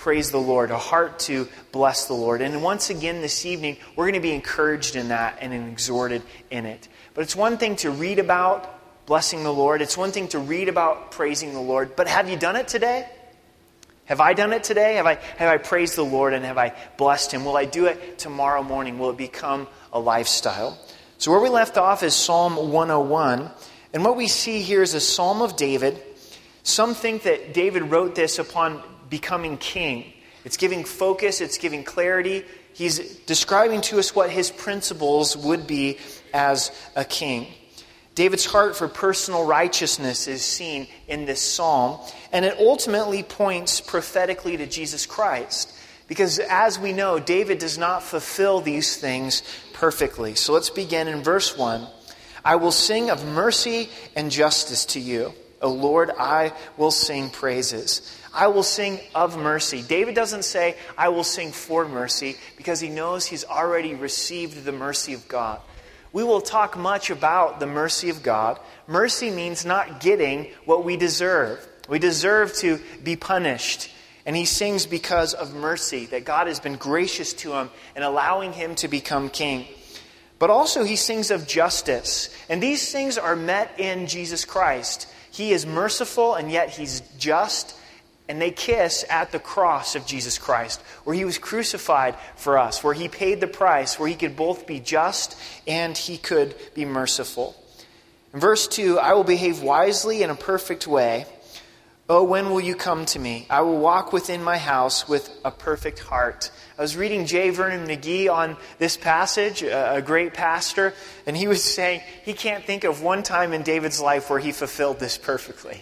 praise the Lord, a heart to bless the Lord. And once again this evening, we're going to be encouraged in that and exhorted in it. But it's one thing to read about blessing the Lord. It's one thing to read about praising the Lord. But have you done it today? Have I done it today? Have I praised the Lord and have I blessed Him? Will I do it tomorrow morning? Will it become a lifestyle? So where we left off is Psalm 101. And what we see here is a Psalm of David. Some think that David wrote this upon becoming king. It's giving focus, it's giving clarity. He's describing to us what his principles would be as a king. David's heart for personal righteousness is seen in this psalm, and it ultimately points prophetically to Jesus Christ. Because as we know, David does not fulfill these things perfectly. So let's begin in verse 1. I will sing of mercy and justice to you. O Lord, I will sing praises. I will sing of mercy. David doesn't say, I will sing for mercy, because he knows he's already received the mercy of God. We will talk much about the mercy of God. Mercy means not getting what we deserve. We deserve to be punished. And he sings because of mercy, that God has been gracious to him and allowing him to become king. But also he sings of justice. And these things are met in Jesus Christ. He is merciful and yet he's just. And they kiss at the cross of Jesus Christ, where he was crucified for us, where he paid the price, where he could both be just and he could be merciful. In verse 2, I will behave wisely in a perfect way. Oh, when will you come to me? I will walk within my house with a perfect heart. I was reading J. Vernon McGee on this passage, a great pastor, and he was saying he can't think of one time in David's life where he fulfilled this perfectly.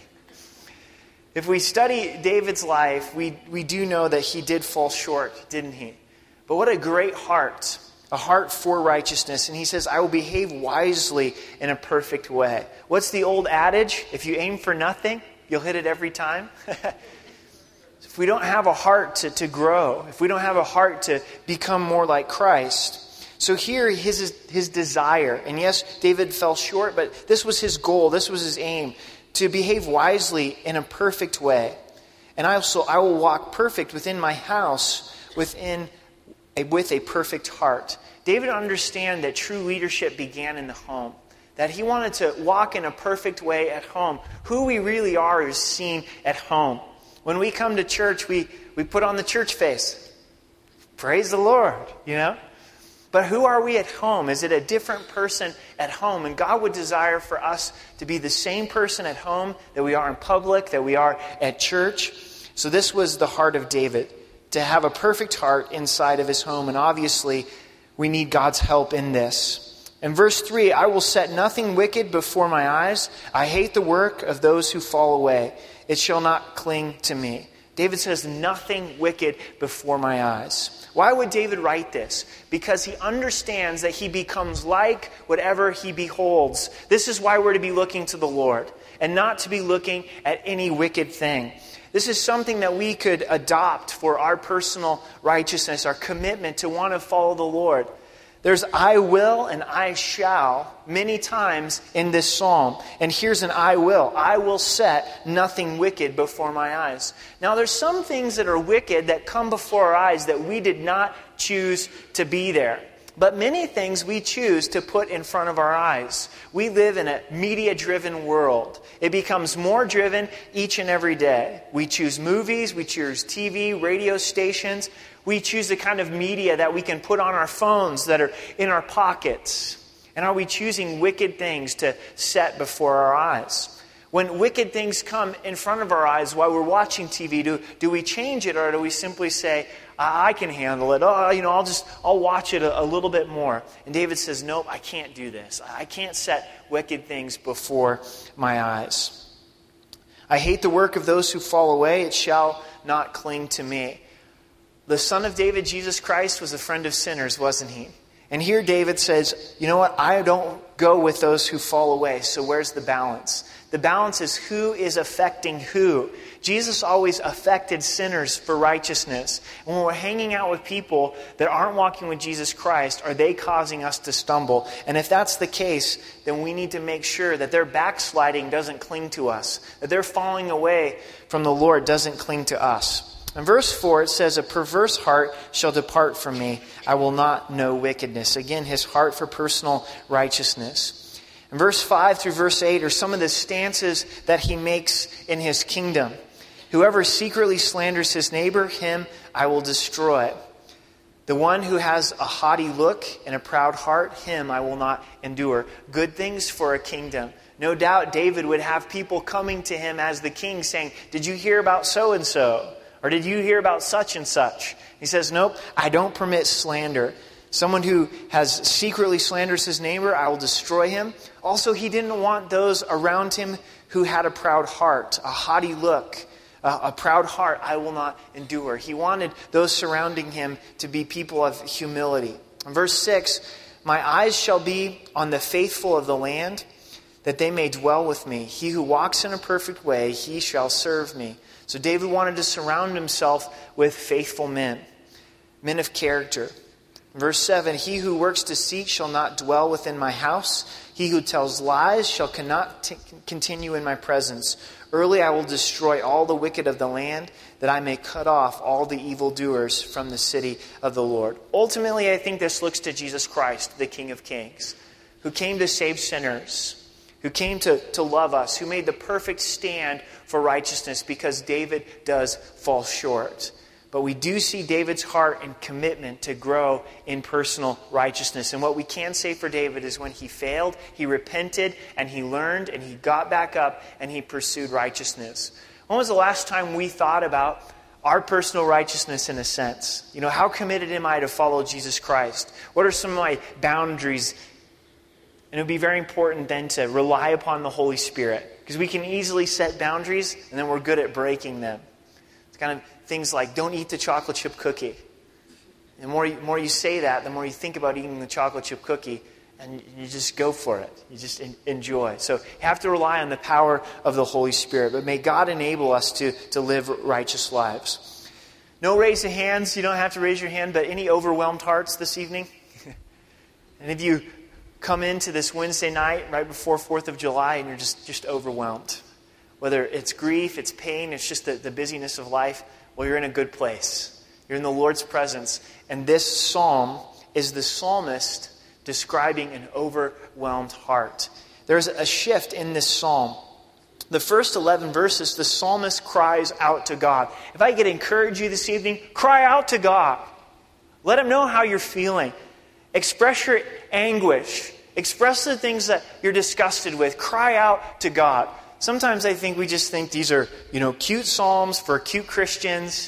If we study David's life, we do know that he did fall short, didn't he? But what a great heart, a heart for righteousness. And he says, I will behave wisely in a perfect way. What's the old adage? If you aim for nothing, you'll hit it every time. If we don't have a heart to grow, if we don't have a heart to become more like Christ. So here his desire, and yes, David fell short, but this was his goal, this was his aim, to behave wisely in a perfect way. And I will walk perfect within my house with a perfect heart. David understood that true leadership began in the home. That he wanted to walk in a perfect way at home. Who we really are is seen at home. When we come to church, we put on the church face. Praise the Lord, you know. But who are we at home? Is it a different person at home? And God would desire for us to be the same person at home that we are in public, that we are at church. So this was the heart of David, to have a perfect heart inside of his home. And obviously, we need God's help in this. In verse 3, I will set nothing wicked before my eyes. I hate the work of those who fall away. It shall not cling to me. David says, nothing wicked before my eyes. Why would David write this? Because he understands that he becomes like whatever he beholds. This is why we're to be looking to the Lord and not to be looking at any wicked thing. This is something that we could adopt for our personal righteousness, our commitment to want to follow the Lord. There's I will and I shall many times in this psalm. And here's an I will. I will set nothing wicked before my eyes. Now there's some things that are wicked that come before our eyes that we did not choose to be there. But many things we choose to put in front of our eyes. We live in a media-driven world. It becomes more driven each and every day. We choose movies, we choose TV, radio stations. We choose the kind of media that we can put on our phones, that are in our pockets. And are we choosing wicked things to set before our eyes? When wicked things come in front of our eyes while we're watching TV, do we change it, or do we simply say, I can handle it. I'll watch it a little bit more. And David says, nope, I can't do this. I can't set wicked things before my eyes. I hate the work of those who fall away. It shall not cling to me. The Son of David, Jesus Christ, was a friend of sinners, wasn't he? And here David says, you know what? I don't go with those who fall away. So where's the balance? The balance is who is affecting who. Jesus always affected sinners for righteousness. And when we're hanging out with people that aren't walking with Jesus Christ, are they causing us to stumble? And if that's the case, then we need to make sure that their backsliding doesn't cling to us, that their falling away from the Lord doesn't cling to us. In verse 4, it says, a perverse heart shall depart from me. I will not know wickedness. Again, his heart for personal righteousness. In verse 5 through verse 8 are some of the stances that he makes in his kingdom. Whoever secretly slanders his neighbor, him I will destroy. The one who has a haughty look and a proud heart, him I will not endure. Good things for a kingdom. No doubt David would have people coming to him as the king saying, did you hear about so-and-so? Or did you hear about such and such? He says, nope, I don't permit slander. Someone who has secretly slanders his neighbor, I will destroy him. Also, he didn't want those around him who had a proud heart, a haughty look, a proud heart I will not endure. He wanted those surrounding him to be people of humility. In verse 6, my eyes shall be on the faithful of the land, that they may dwell with me. He who walks in a perfect way, he shall serve me. So David wanted to surround himself with faithful men, men of character. Verse 7, he who works deceit shall not dwell within my house. He who tells lies shall cannot continue in my presence. Early I will destroy all the wicked of the land, that I may cut off all the evildoers from the city of the Lord. Ultimately, I think this looks to Jesus Christ, the King of Kings, who came to save sinners, who came to love us, who made the perfect stand for righteousness, because David does fall short. But we do see David's heart and commitment to grow in personal righteousness. And what we can say for David is when he failed, he repented, and he learned, and he got back up, and he pursued righteousness. When was the last time we thought about our personal righteousness in a sense? You know, how committed am I to follow Jesus Christ? What are some of my boundaries? And it would be very important then to rely upon the Holy Spirit, because we can easily set boundaries and then we're good at breaking them. It's kind of things like, don't eat the chocolate chip cookie. The more you say that, the more you think about eating the chocolate chip cookie, and you just go for it. You just enjoy. So you have to rely on the power of the Holy Spirit. But may God enable us to live righteous lives. No raise of hands. You don't have to raise your hand, but any overwhelmed hearts this evening? And if you come into this Wednesday night right before 4th of July and you're just overwhelmed, whether it's grief, it's pain, it's just the busyness of life, well, you're in a good place. You're in the Lord's presence. And this psalm is the psalmist describing an overwhelmed heart. There's a shift in this psalm. The first 11 verses, the psalmist cries out to God. If I could encourage you this evening, cry out to God. Let Him know how you're feeling. Express your anguish. Express the things that you're disgusted with. Cry out to God. Sometimes I think we just think these are, cute psalms for cute Christians.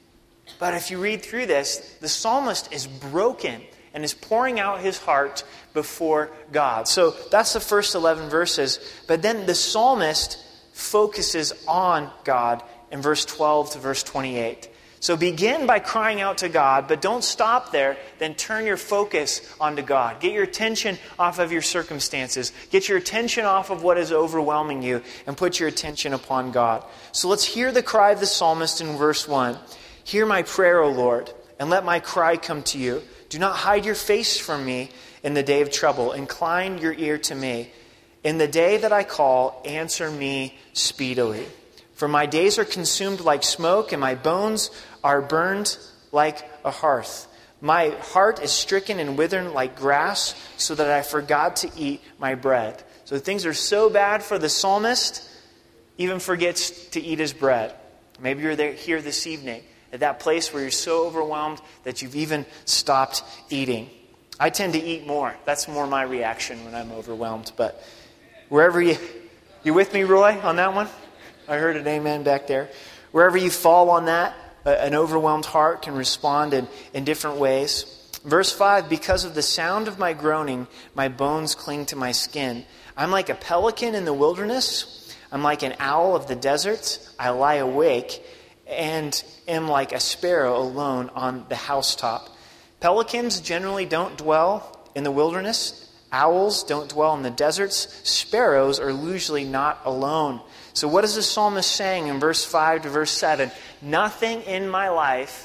But if you read through this, the psalmist is broken and is pouring out his heart before God. So that's the first 11 verses. But then the psalmist focuses on God in verse 12 to verse 28. So begin by crying out to God, but don't stop there. Then turn your focus onto God. Get your attention off of your circumstances. Get your attention off of what is overwhelming you and put your attention upon God. So let's hear the cry of the psalmist in verse 1. Hear my prayer, O Lord, and let my cry come to you. Do not hide your face from me in the day of trouble. Incline your ear to me. In the day that I call, answer me speedily. For my days are consumed like smoke, and my bones are burned like a hearth. My heart is stricken and withered like grass, so that I forgot to eat my bread. So things are so bad for the psalmist, even forgets to eat his bread. Maybe you're here this evening, at that place where you're so overwhelmed that you've even stopped eating. I tend to eat more. That's more my reaction when I'm overwhelmed. But wherever you with me, Roy, on that one? I heard an amen back there. Wherever you fall on that, an overwhelmed heart can respond in different ways. Verse 5, because of the sound of my groaning, my bones cling to my skin. I'm like a pelican in the wilderness. I'm like an owl of the desert. I lie awake and am like a sparrow alone on the housetop. Pelicans generally don't dwell in the wilderness. Owls don't dwell in the deserts. Sparrows are usually not alone. So what is the psalmist saying in verse 5 to verse 7? Nothing in my life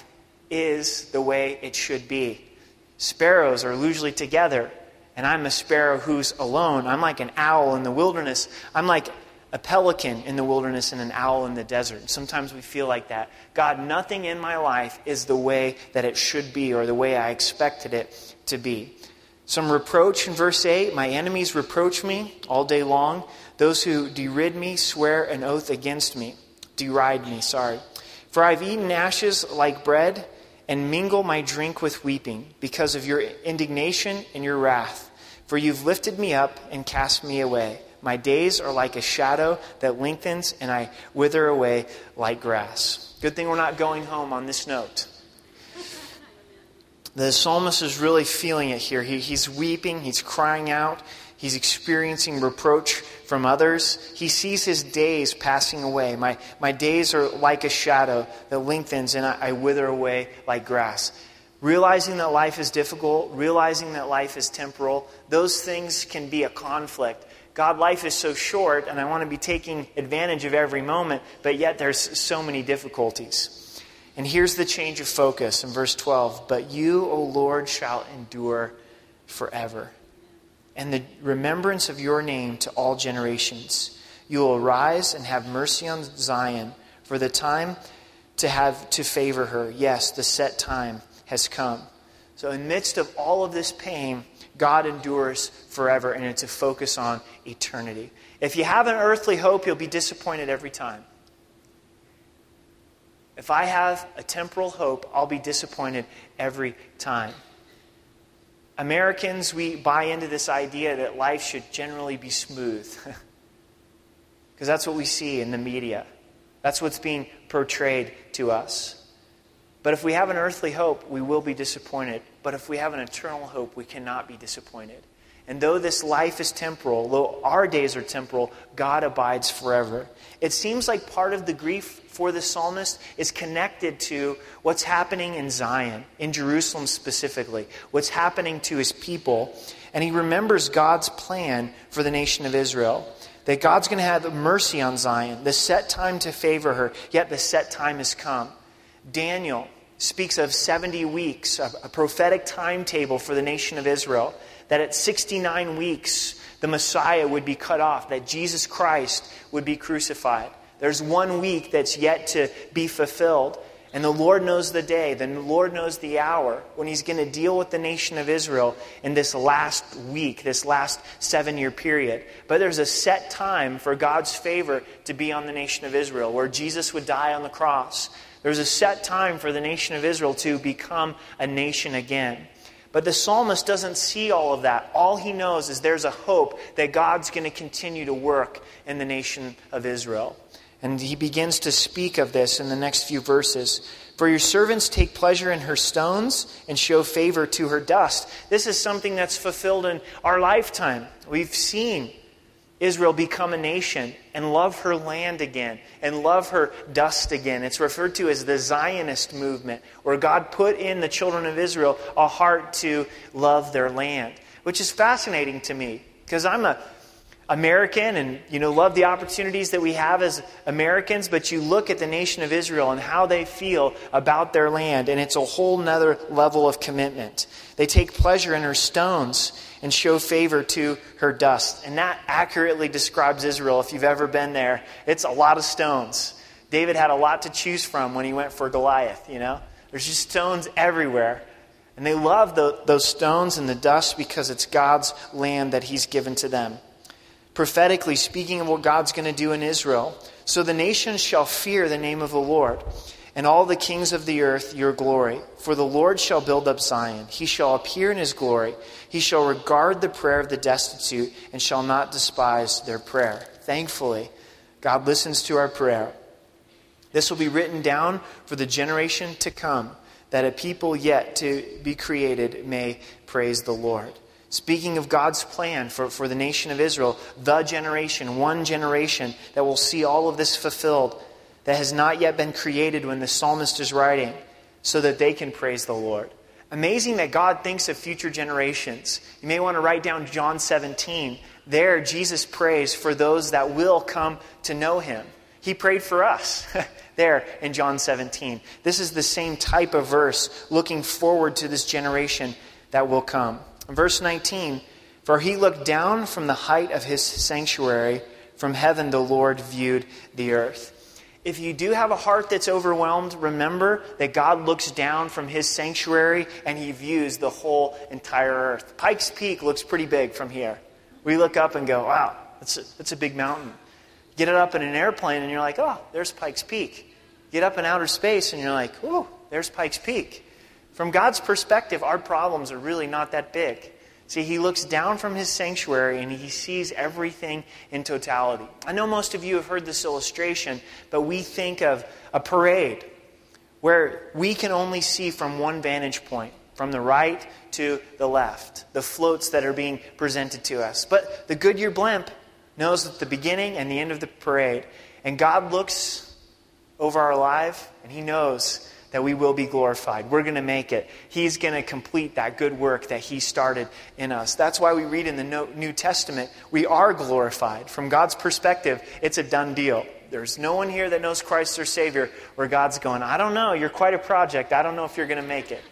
is the way it should be. Sparrows are usually together, and I'm a sparrow who's alone. I'm like an owl in the wilderness. I'm like a pelican in the wilderness and an owl in the desert. Sometimes we feel like that. God, nothing in my life is the way that it should be or the way I expected it to be. Some reproach in verse 8. My enemies reproach me all day long. Those who deride me swear an oath against me. Deride me, sorry. For I've eaten ashes like bread and mingle my drink with weeping because of your indignation and your wrath. For you've lifted me up and cast me away. My days are like a shadow that lengthens, and I wither away like grass. Good thing we're not going home on this note. The psalmist is really feeling it here. He's weeping, he's crying out, he's experiencing reproach from others. He sees his days passing away. My days are like a shadow that lengthens, and I wither away like grass. Realizing that life is difficult, realizing that life is temporal, those things can be a conflict. God, life is so short, and I want to be taking advantage of every moment, but yet there's so many difficulties. And here's the change of focus in verse 12. But you, O Lord, shall endure forever, and the remembrance of your name to all generations. You will arise and have mercy on Zion, for the time to favor her. Yes, the set time has come. So in the midst of all of this pain, God endures forever, and it's a focus on eternity. If you have an earthly hope, you'll be disappointed every time. If I have a temporal hope, I'll be disappointed every time. Americans, we buy into this idea that life should generally be smooth. Because that's what we see in the media. That's what's being portrayed to us. But if we have an earthly hope, we will be disappointed. But if we have an eternal hope, we cannot be disappointed. And though this life is temporal, though our days are temporal, God abides forever. It seems like part of the grief for the psalmist is connected to what's happening in Zion, in Jerusalem specifically, what's happening to his people. And he remembers God's plan for the nation of Israel, that God's going to have mercy on Zion, the set time to favor her, yet the set time has come. Daniel speaks of 70 weeks, a prophetic timetable for the nation of Israel, that at 69 weeks the Messiah would be cut off, that Jesus Christ would be crucified. There's 1 week that's yet to be fulfilled. And the Lord knows the day, the Lord knows the hour when He's going to deal with the nation of Israel in this last week, this last 7-year period. But there's a set time for God's favor to be on the nation of Israel, where Jesus would die on the cross. There's a set time for the nation of Israel to become a nation again. But the psalmist doesn't see all of that. All he knows is there's a hope that God's going to continue to work in the nation of Israel. And he begins to speak of this in the next few verses. For your servants take pleasure in her stones and show favor to her dust. This is something that's fulfilled in our lifetime. We've seen Israel become a nation and love her land again and love her dust again. It's referred to as the Zionist movement, where God put in the children of Israel a heart to love their land, which is fascinating to me because I'm a American and love the opportunities that we have as Americans, but you look at the nation of Israel and how they feel about their land, and it's a whole nother level of commitment. They take pleasure in her stones and show favor to her dust. And that accurately describes Israel. If you've ever been there, it's a lot of stones. David had a lot to choose from when he went for Goliath, There's just stones everywhere. And they love those stones and the dust because it's God's land that He's given to them. Prophetically speaking of what God's going to do in Israel. So the nations shall fear the name of the Lord, and all the kings of the earth your glory. For the Lord shall build up Zion. He shall appear in His glory. He shall regard the prayer of the destitute and shall not despise their prayer. Thankfully, God listens to our prayer. This will be written down for the generation to come, that a people yet to be created may praise the Lord. Speaking of God's plan for the nation of Israel, one generation that will see all of this fulfilled, that has not yet been created when the psalmist is writing, so that they can praise the Lord. Amazing that God thinks of future generations. You may want to write down John 17. There, Jesus prays for those that will come to know Him. He prayed for us there in John 17. This is the same type of verse, looking forward to this generation that will come. Verse 19, for He looked down from the height of His sanctuary, From heaven the Lord viewed the earth. If you do have a heart that's overwhelmed, remember that God looks down from his sanctuary and he views the whole entire earth. Pikes Peak looks pretty big from here. We look up and go, wow, that's a big mountain. Get it up in an airplane and you're like, oh, there's Pikes Peak. Get up in outer space and you're like, oh, there's Pikes Peak. From God's perspective, our problems are really not that big. See, he looks down from his sanctuary and he sees everything in totality. I know most of you have heard this illustration, but we think of a parade where we can only see from one vantage point, from the right to the left, the floats that are being presented to us. But the Goodyear blimp knows at the beginning and the end of the parade, and God looks over our life and he knows that we will be glorified. We're going to make it. He's going to complete that good work that he started in us. That's why we read in the New Testament, we are glorified. From God's perspective, it's a done deal. There's no one here that knows Christ their Savior where God's going, I don't know, you're quite a project. I don't know if you're going to make it.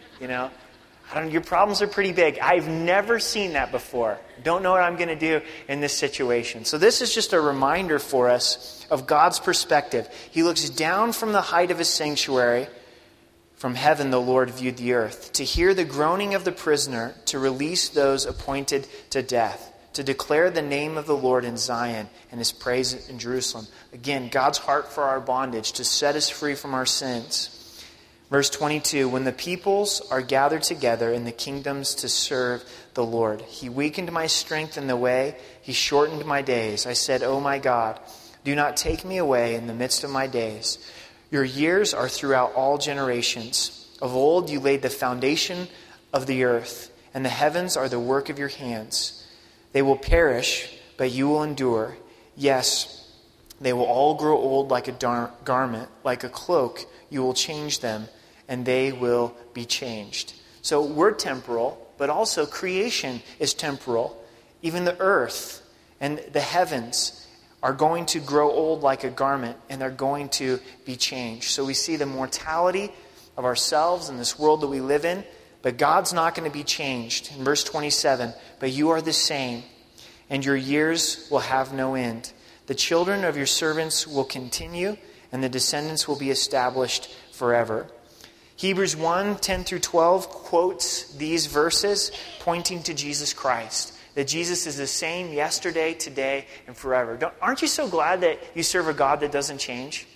Your problems are pretty big. I've never seen that before. Don't know what I'm going to do in this situation. So this is just a reminder for us of God's perspective. He looks down from the height of his sanctuary. From heaven the Lord viewed the earth, to hear the groaning of the prisoner, to release those appointed to death, to declare the name of the Lord in Zion and his praise in Jerusalem. Again, God's heart for our bondage, to set us free from our sins. Verse 22, when the peoples are gathered together in the kingdoms to serve the Lord, he weakened my strength in the way, he shortened my days. I said, O my God, do not take me away in the midst of my days. Your years are throughout all generations. Of old you laid the foundation of the earth, and the heavens are the work of your hands. They will perish, but you will endure. Yes, they will all grow old like a garment, like a cloak. You will change them, and they will be changed. So we're temporal, but also creation is temporal. Even the earth and the heavens are going to grow old like a garment, and they're going to be changed. So we see the mortality of ourselves in this world that we live in, but God's not going to be changed. In verse 27, but you are the same, and your years will have no end. The children of your servants will continue, and the descendants will be established forever. Hebrews 1, 10 through 12 quotes these verses pointing to Jesus Christ. That Jesus is the same yesterday, today, and forever. Aren't you so glad that you serve a God that doesn't change?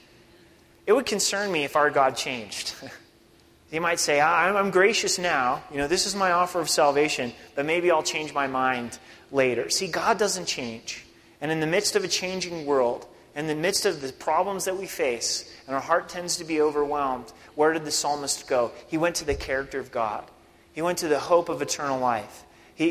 It would concern me if our God changed. You might say, I'm gracious now. This is my offer of salvation, but maybe I'll change my mind later. See, God doesn't change. And in the midst of a changing world, in the midst of the problems that we face, and our heart tends to be overwhelmed, where did the psalmist go? He went to the character of God. He went to the hope of eternal life.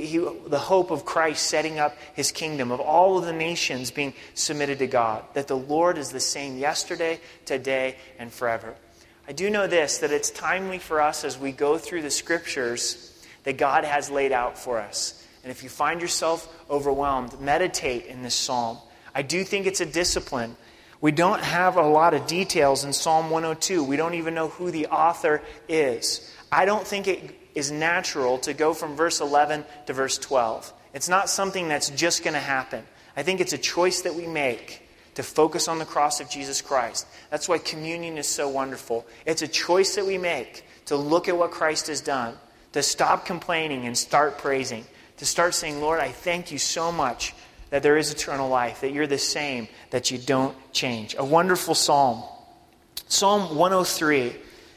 The hope of Christ setting up his kingdom, of all of the nations being submitted to God, that the Lord is the same yesterday, today, and forever. I do know this, that it's timely for us as we go through the scriptures that God has laid out for us. And if you find yourself overwhelmed, meditate in this psalm. I do think it's a discipline. We don't have a lot of details in Psalm 102. We don't even know who the author is. I don't think it is natural to go from verse 11 to verse 12. It's not something that's just going to happen. I think it's a choice that we make to focus on the cross of Jesus Christ. That's why communion is so wonderful. It's a choice that we make to look at what Christ has done, to stop complaining and start praising, to start saying, Lord, I thank you so much that there is eternal life, that you're the same, that you don't change. A wonderful psalm. Psalm 103.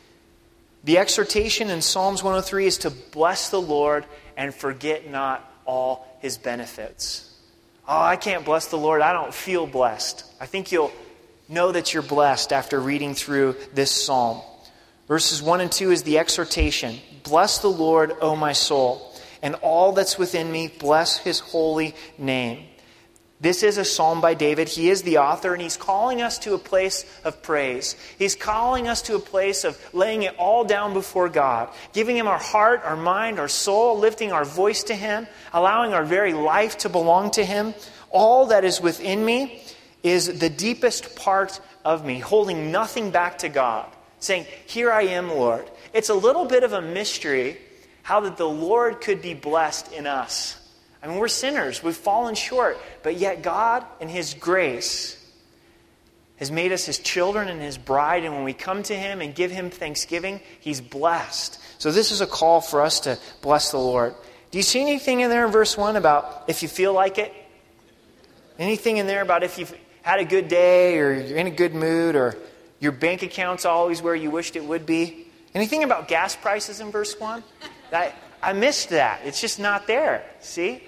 The exhortation in Psalms 103 is to bless the Lord and forget not all his benefits. Oh, I can't bless the Lord. I don't feel blessed. I think you'll know that you're blessed after reading through this psalm. Verses 1 and 2 is the exhortation. Bless the Lord, O my soul, and all that's within me, bless his holy name. This is a psalm by David. He is the author, and he's calling us to a place of praise. He's calling us to a place of laying it all down before God, giving him our heart, our mind, our soul, lifting our voice to him, allowing our very life to belong to him. All that is within me is the deepest part of me, holding nothing back to God, saying, here I am, Lord. It's a little bit of a mystery how that the Lord could be blessed in us. I mean, we're sinners. We've fallen short. But yet God, in His grace, has made us His children and His bride. And when we come to Him and give Him thanksgiving, He's blessed. So this is a call for us to bless the Lord. Do you see anything in there in verse 1 about if you feel like it? Anything in there about if you've had a good day or you're in a good mood or your bank account's always where you wished it would be? Anything about gas prices in verse 1? I missed that. It's just not there. See?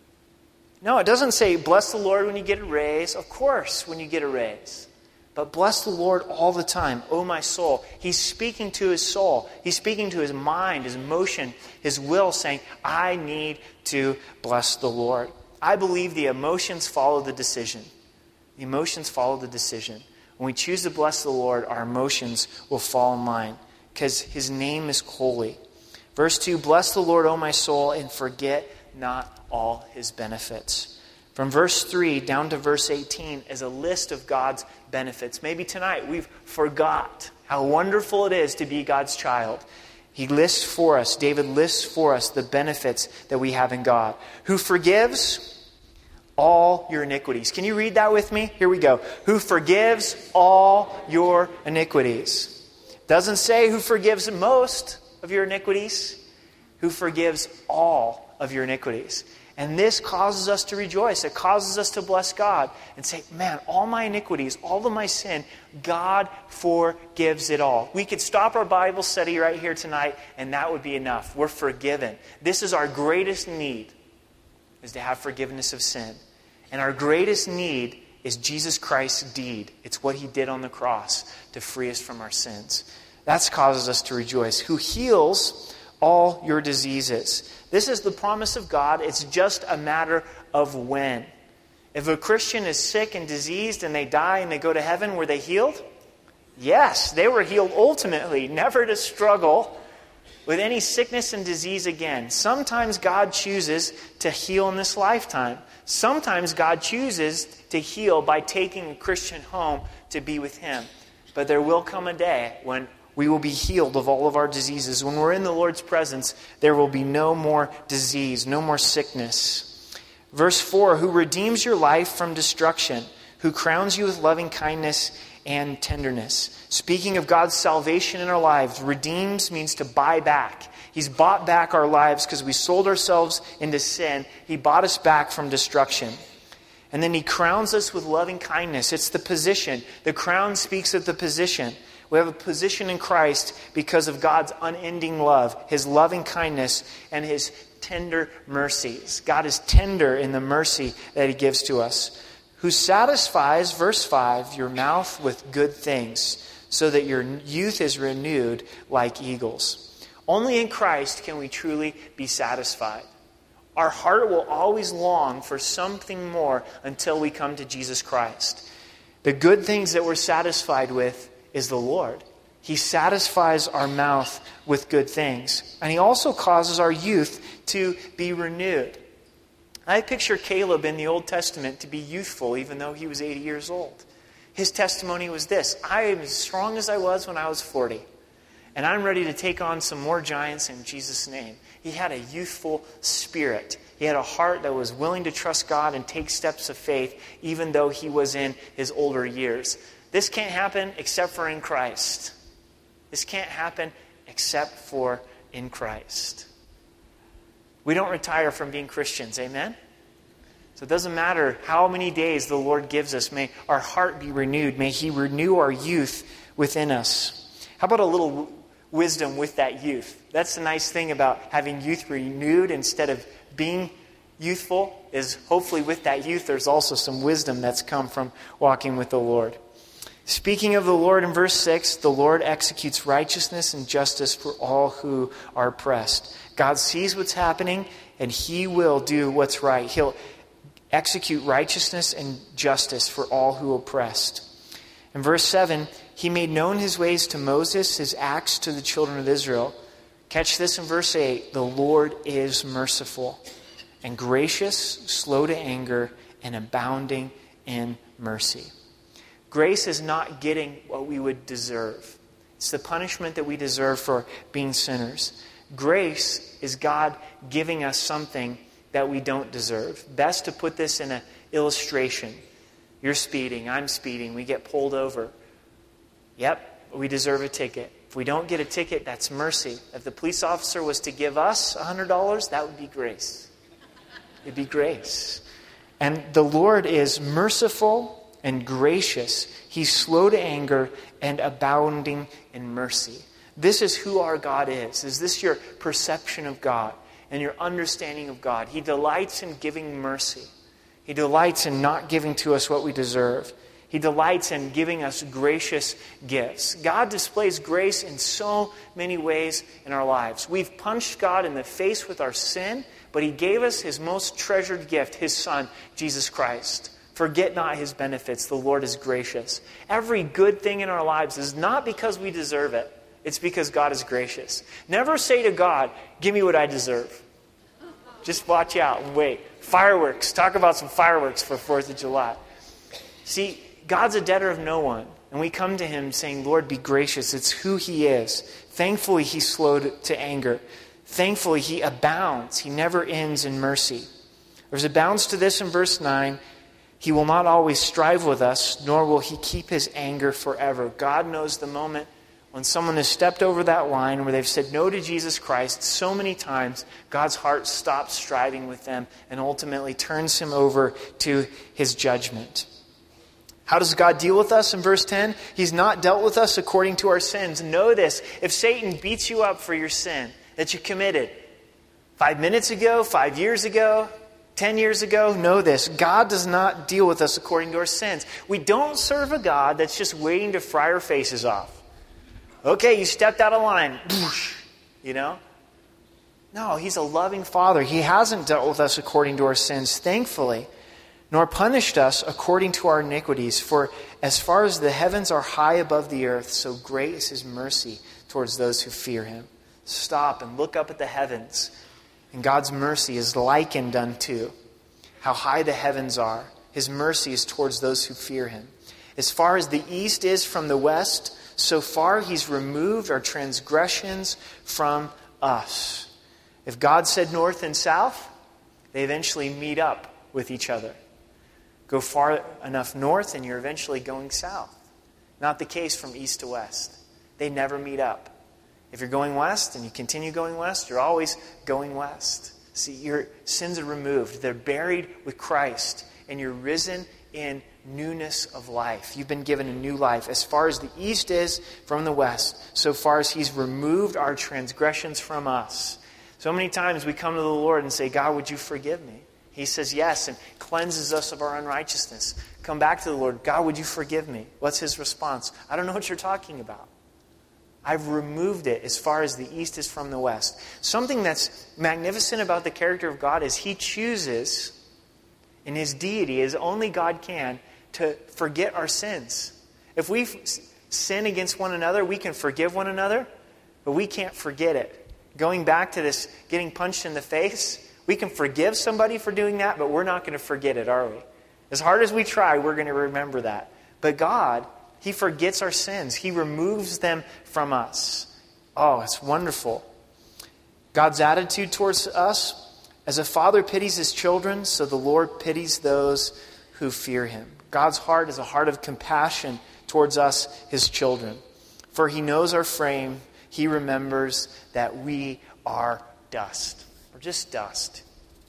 No, it doesn't say bless the Lord when you get a raise. Of course, when you get a raise. But bless the Lord all the time, oh my soul. He's speaking to his soul. He's speaking to his mind, his emotion, his will, saying, I need to bless the Lord. I believe the emotions follow the decision. The emotions follow the decision. When we choose to bless the Lord, our emotions will fall in line because His name is holy. Verse 2, bless the Lord, O my soul, and forget not all His benefits. From verse 3 down to verse 18 is a list of God's benefits. Maybe tonight we've forgot how wonderful it is to be God's child. He lists for us, David lists for us the benefits that we have in God. Who forgives all your iniquities. Can you read that with me? Here we go. Who forgives all your iniquities. Doesn't say who forgives most of your iniquities. Who forgives all of your iniquities. And this causes us to rejoice. It causes us to bless God and say, man, all my iniquities, all of my sin, God forgives it all. We could stop our Bible study right here tonight and that would be enough. We're forgiven. This is our greatest need, is to have forgiveness of sin. And our greatest need is Jesus Christ's deed. It's what He did on the cross to free us from our sins. That causes us to rejoice. Who heals all your diseases. This is the promise of God. It's just a matter of when. If a Christian is sick and diseased and they die and they go to heaven, were they healed? Yes, they were healed ultimately, never to struggle with any sickness and disease again. Sometimes God chooses to heal in this lifetime. Sometimes God chooses to heal by taking a Christian home to be with Him. But there will come a day when we will be healed of all of our diseases. When we're in the Lord's presence, there will be no more disease, no more sickness. Verse 4, who redeems your life from destruction, who crowns you with loving kindness and tenderness. Speaking of God's salvation in our lives, redeems means to buy back. He's bought back our lives because we sold ourselves into sin. He bought us back from destruction. And then He crowns us with loving kindness. It's the position. The crown speaks of the position. We have a position in Christ because of God's unending love, His loving kindness, and His tender mercies. God is tender in the mercy that He gives to us. Who satisfies, verse 5, your mouth with good things, so that your youth is renewed like eagles. Only in Christ can we truly be satisfied. Our heart will always long for something more until we come to Jesus Christ. The good things that we're satisfied with is the Lord. He satisfies our mouth with good things. And He also causes our youth to be renewed. I picture Caleb in the Old Testament to be youthful even though he was 80 years old. His testimony was this: I am as strong as I was when I was 40. And I'm ready to take on some more giants in Jesus' name. He had a youthful spirit. He had a heart that was willing to trust God and take steps of faith even though he was in his older years. This can't happen except for in Christ. This can't happen except for in Christ. We don't retire from being Christians, amen? So it doesn't matter how many days the Lord gives us. May our heart be renewed. May He renew our youth within us. How about a little wisdom with that youth? That's the nice thing about having youth renewed instead of being youthful, is hopefully with that youth there's also some wisdom that's come from walking with the Lord. Speaking of the Lord in verse 6, the Lord executes righteousness and justice for all who are oppressed. God sees what's happening and He will do what's right. He'll execute righteousness and justice for all who are oppressed. In verse 7, He made known His ways to Moses, His acts to the children of Israel. Catch this in verse 8. The Lord is merciful and gracious, slow to anger, and abounding in mercy. Grace is not getting what we would deserve. It's the punishment that we deserve for being sinners. Grace is God giving us something that we don't deserve. Best to put this in an illustration. You're speeding, I'm speeding, we get pulled over. Yep, we deserve a ticket. If we don't get a ticket, that's mercy. If the police officer was to give us $100, that would be grace. It'd be grace. And the Lord is merciful and gracious. He's slow to anger and abounding in mercy. This is who our God is. Is this your perception of God and your understanding of God? He delights in giving mercy. He delights in not giving to us what we deserve. He delights in giving us gracious gifts. God displays grace in so many ways in our lives. We've punched God in the face with our sin, but He gave us His most treasured gift, His Son, Jesus Christ. Forget not His benefits. The Lord is gracious. Every good thing in our lives is not because we deserve it. It's because God is gracious. Never say to God, give me what I deserve. Just watch out and wait. Fireworks. Talk about some fireworks for 4th of July. See, God's a debtor of no one. And we come to Him saying, Lord, be gracious. It's who He is. Thankfully, He's slow to anger. Thankfully, He abounds. He never ends in mercy. There's a bounds to this in verse 9. He will not always strive with us, nor will He keep His anger forever. God knows the moment when someone has stepped over that line where they've said no to Jesus Christ so many times, God's heart stops striving with them and ultimately turns Him over to His judgment. How does God deal with us in verse 10? He's not dealt with us according to our sins. Know this, if Satan beats you up for your sin that you committed 5 minutes ago, 5 years ago, 10 years ago, know this, God does not deal with us according to our sins. We don't serve a God that's just waiting to fry our faces off. Okay, you stepped out of line. You know? No, He's a loving Father. He hasn't dealt with us according to our sins, thankfully, nor punished us according to our iniquities. For as far as the heavens are high above the earth, so great is His mercy towards those who fear Him. Stop and look up at the heavens. And God's mercy is likened unto how high the heavens are. His mercy is towards those who fear Him. As far as the east is from the west, so far He's removed our transgressions from us. If God said north and south, they eventually meet up with each other. Go far enough north and you're eventually going south. Not the case from east to west. They never meet up. If you're going west and you continue going west, you're always going west. See, your sins are removed. They're buried with Christ. And you're risen in newness of life. You've been given a new life. As far as the east is from the west, so far as He's removed our transgressions from us. So many times we come to the Lord and say, God, would you forgive me? He says yes and cleanses us of our unrighteousness. Come back to the Lord. God, would you forgive me? What's His response? I don't know what you're talking about. I've removed it as far as the east is from the west. Something that's magnificent about the character of God is He chooses, in His deity, as only God can, to forget our sins. If we sin against one another, we can forgive one another, but we can't forget it. Going back to this getting punched in the face, we can forgive somebody for doing that, but we're not going to forget it, are we? As hard as we try, we're going to remember that. But God, He forgets our sins. He removes them from us. Oh, it's wonderful. God's attitude towards us, as a father pities his children, so the Lord pities those who fear Him. God's heart is a heart of compassion towards us, His children. For He knows our frame. He remembers that we are dust. We're just dust.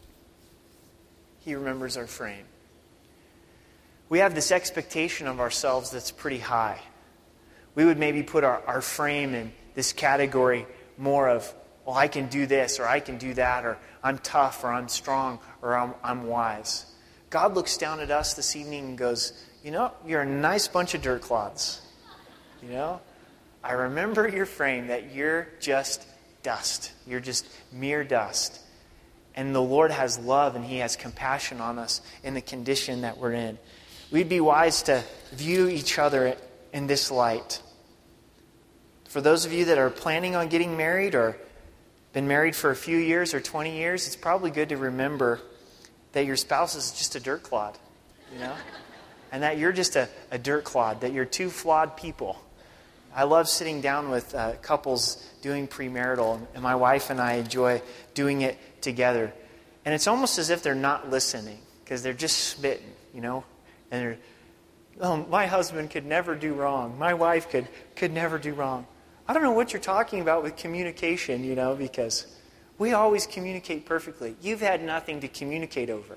He remembers our frame. We have this expectation of ourselves that's pretty high. We would maybe put our frame in this category more of, well, I can do this, or I can do that, or I'm tough, or I'm strong, or I'm wise. God looks down at us this evening and goes, you know, you're a nice bunch of dirt clods. You know, I remember your frame, that you're just dust. You're just mere dust. And the Lord has love and He has compassion on us in the condition that we're in. We'd be wise to view each other in this light. For those of you that are planning on getting married or been married for a few years or 20 years, it's probably good to remember that your spouse is just a dirt clod, you know? And that you're just a dirt clod, that you're two flawed people. I love sitting down with couples doing premarital, and my wife and I enjoy doing it together. And it's almost as if they're not listening because they're just smitten, and they're, oh, my husband could never do wrong. My wife could never do wrong. I don't know what you're talking about with communication, because we always communicate perfectly. You've had nothing to communicate over,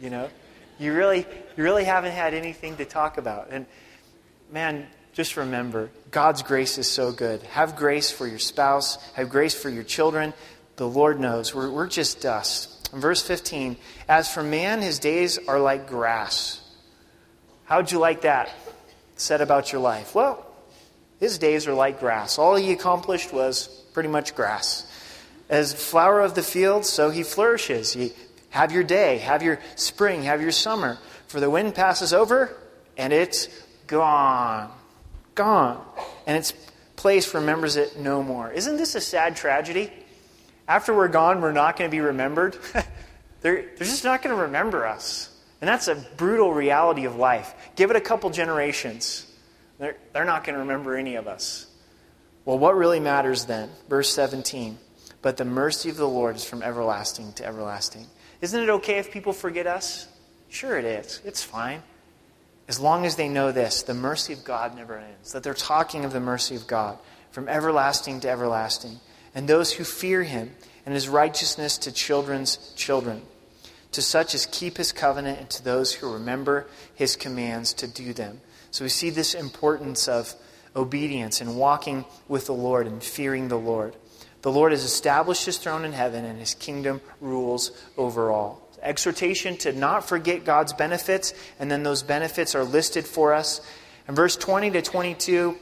You really haven't had anything to talk about. And man, just remember, God's grace is so good. Have grace for your spouse. Have grace for your children. The Lord knows. We're just dust. In verse 15, as for man, his days are like grass. How'd you like that said about your life? Well, his days are like grass. All he accomplished was pretty much grass. As flower of the field, so he flourishes. You have your day, have your spring, have your summer. For the wind passes over, and it's gone. Gone. And its place remembers it no more. Isn't this a sad tragedy? After we're gone, we're not going to be remembered. They're just not going to remember us. And that's a brutal reality of life. Give it a couple generations. They're not going to remember any of us. Well, what really matters then? Verse 17. But the mercy of the Lord is from everlasting to everlasting. Isn't it okay if people forget us? Sure it is. It's fine. As long as they know this, the mercy of God never ends. That they're talking of the mercy of God from everlasting to everlasting. And those who fear him and his righteousness to children's children. To such as keep his covenant and to those who remember his commands to do them. So we see this importance of obedience and walking with the Lord and fearing the Lord. The Lord has established his throne in heaven and his kingdom rules over all. Exhortation to not forget God's benefits, and then those benefits are listed for us. In verse 20 to 22,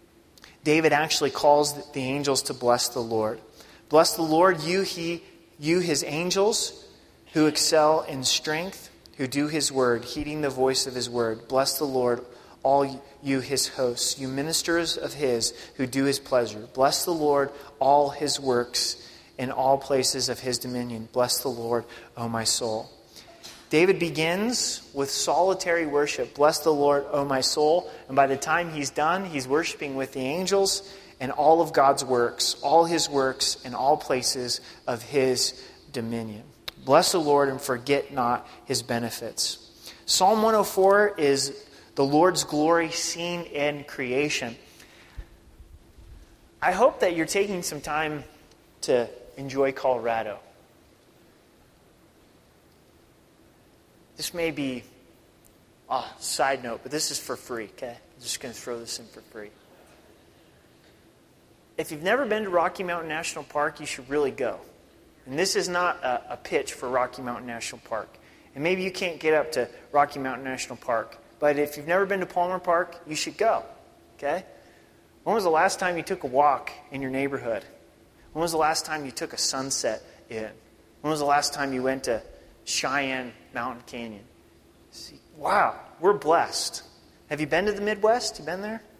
David actually calls the angels to bless the Lord. Bless the Lord, you his angels, who excel in strength, who do his word, heeding the voice of his word. Bless the Lord, all you his hosts, you ministers of his, who do his pleasure. Bless the Lord, all his works, in all places of his dominion. Bless the Lord, O my soul. David begins with solitary worship. Bless the Lord, O my soul. And by the time he's done, he's worshiping with the angels and all of God's works, all his works in all places of his dominion. Bless the Lord and forget not his benefits. Psalm 104 is the Lord's glory seen in creation. I hope that you're taking some time to enjoy Colorado. This may be a side note, but this is for free, okay? I'm just going to throw this in for free. If you've never been to Rocky Mountain National Park, you should really go. And this is not a pitch for Rocky Mountain National Park. And maybe you can't get up to Rocky Mountain National Park, but if you've never been to Palmer Park, you should go, okay? When was the last time you took a walk in your neighborhood? When was the last time you took a sunset in? When was the last time you went to Cheyenne Mountain Canyon? See, wow, we're blessed. Have you been to the Midwest? You been there?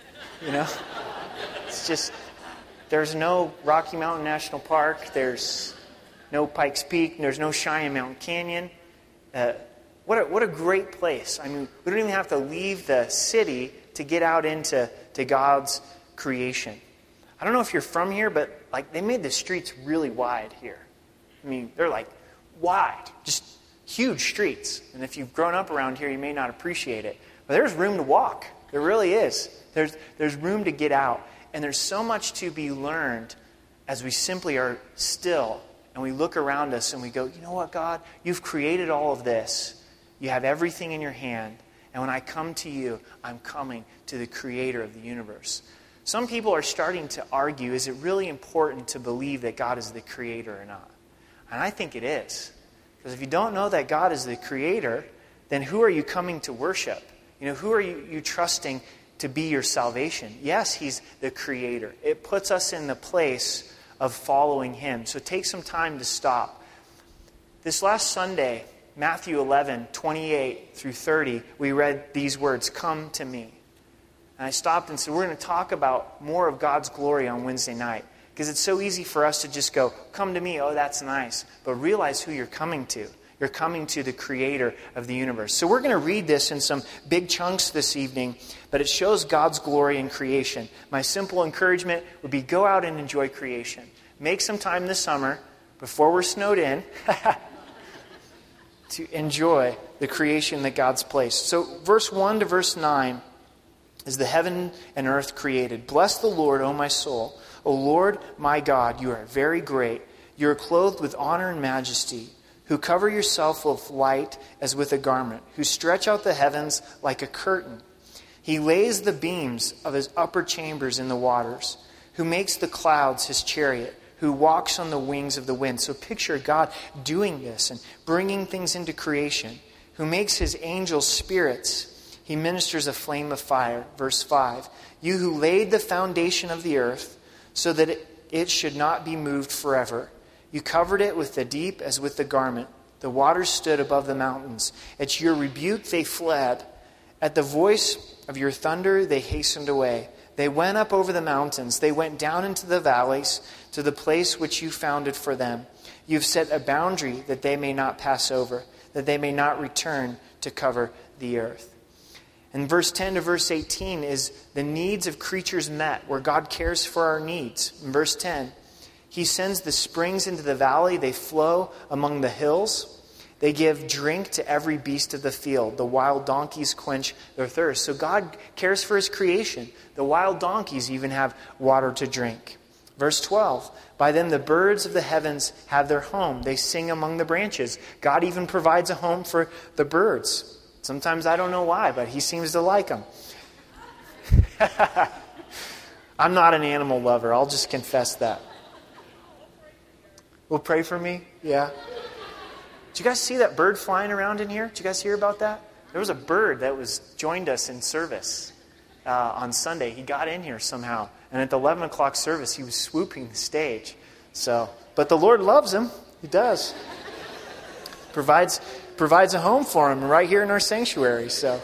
It's just, there's no Rocky Mountain National Park. There's no Pikes Peak. There's no Cheyenne Mountain Canyon. What a great place. I mean, we don't even have to leave the city to get out into God's creation. I don't know if you're from here, but they made the streets really wide here. I mean, they're wide, just huge streets. And if you've grown up around here, you may not appreciate it. But there's room to walk. There really is. There's room to get out. And there's so much to be learned as we simply are still and we look around us and we go, you know what, God? You've created all of this. You have everything in your hand. And when I come to you, I'm coming to the creator of the universe. Some people are starting to argue, is it really important to believe that God is the creator or not? And I think it is. Because if you don't know that God is the creator, then who are you coming to worship? Who are you trusting to be your salvation? Yes, he's the creator. It puts us in the place of following him. So take some time to stop. This last Sunday, Matthew 11, 28 through 30, we read these words, "Come to me." And I stopped and said, we're going to talk about more of God's glory on Wednesday night. Because it's so easy for us to just go, come to me, oh, that's nice. But realize who you're coming to. You're coming to the creator of the universe. So we're going to read this in some big chunks this evening, but it shows God's glory in creation. My simple encouragement would be go out and enjoy creation. Make some time this summer, before we're snowed in, to enjoy the creation that God's placed. So verse 1 to verse 9 is the heaven and earth created. Bless the Lord, O my soul. O Lord, my God, you are very great. You are clothed with honor and majesty, who cover yourself with light as with a garment, who stretch out the heavens like a curtain. He lays the beams of his upper chambers in the waters, who makes the clouds his chariot, who walks on the wings of the wind. So picture God doing this and bringing things into creation, who makes his angels spirits. He ministers a flame of fire. Verse 5, you who laid the foundation of the earth so that it should not be moved forever. You covered it with the deep as with the garment. The waters stood above the mountains. At your rebuke they fled. At the voice of your thunder they hastened away. They went up over the mountains. They went down into the valleys to the place which you founded for them. You've set a boundary that they may not pass over, that they may not return to cover the earth. And verse 10 to verse 18 is the needs of creatures met, where God cares for our needs. In verse 10, he sends the springs into the valley. They flow among the hills. They give drink to every beast of the field. The wild donkeys quench their thirst. So God cares for his creation. The wild donkeys even have water to drink. Verse 12, by them the birds of the heavens have their home. They sing among the branches. God even provides a home for the birds. Sometimes I don't know why, but he seems to like them. I'm not an animal lover. I'll just confess that. Will pray for me? Yeah. Did you guys see that bird flying around in here? Did you guys hear about that? There was a bird that joined us in service on Sunday. He got in here somehow. And at the 11 o'clock service, he was swooping the stage. But the Lord loves him. He does. Provides a home for him right here in our sanctuary. So,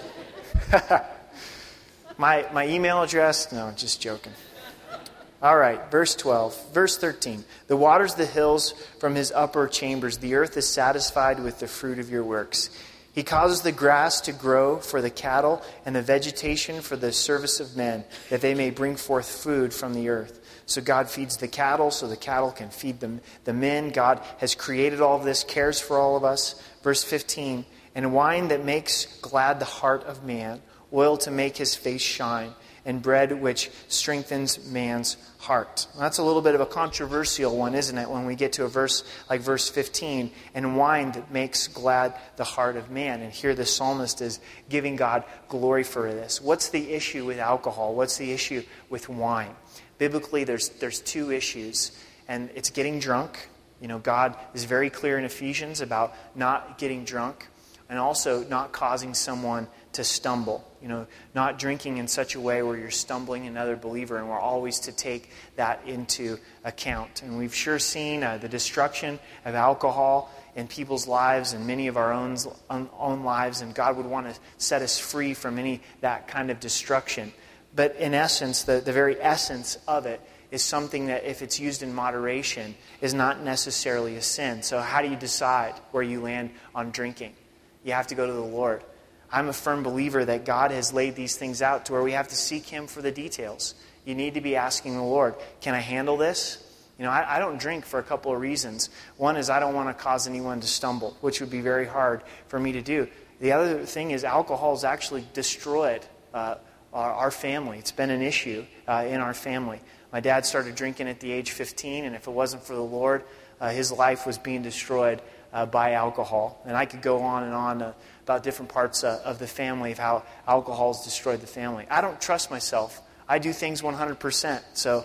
my email address? No, just joking. All right, verse 12. Verse 13. The waters of the hills from his upper chambers. The earth is satisfied with the fruit of your works. He causes the grass to grow for the cattle and the vegetation for the service of men, that they may bring forth food from the earth. So God feeds the cattle so the cattle can feed the men. God has created all of this, cares for all of us. Verse 15. And wine that makes glad the heart of man, oil to make his face shine, and bread which strengthens man's heart. Well, that's a little bit of a controversial one, isn't it, when we get to a verse like verse 15, and wine that makes glad the heart of man. And here the psalmist is giving God glory for this. What's the issue with alcohol? What's the issue with wine? Biblically, there's two issues, and it's getting drunk. You know, God is very clear in Ephesians about not getting drunk, and also not causing someone to stumble. You know, not drinking in such a way where you're stumbling another believer, and we're always to take that into account. And we've sure seen the destruction of alcohol in people's lives and many of our own lives, and God would want to set us free from any that kind of destruction. But in essence, the very essence of it is something that, if it's used in moderation, is not necessarily a sin. So how do you decide where you land on drinking? You have to go to the Lord. I'm a firm believer that God has laid these things out to where we have to seek him for the details. You need to be asking the Lord, can I handle this? You know, I don't drink for a couple of reasons. One is I don't want to cause anyone to stumble, which would be very hard for me to do. The other thing is alcohol has actually destroyed our family. It's been an issue in our family. My dad started drinking at the age 15, and if it wasn't for the Lord, his life was being destroyed by alcohol. And I could go on and on about different parts of the family, of how alcohol has destroyed the family. I don't trust myself. I do things 100%. So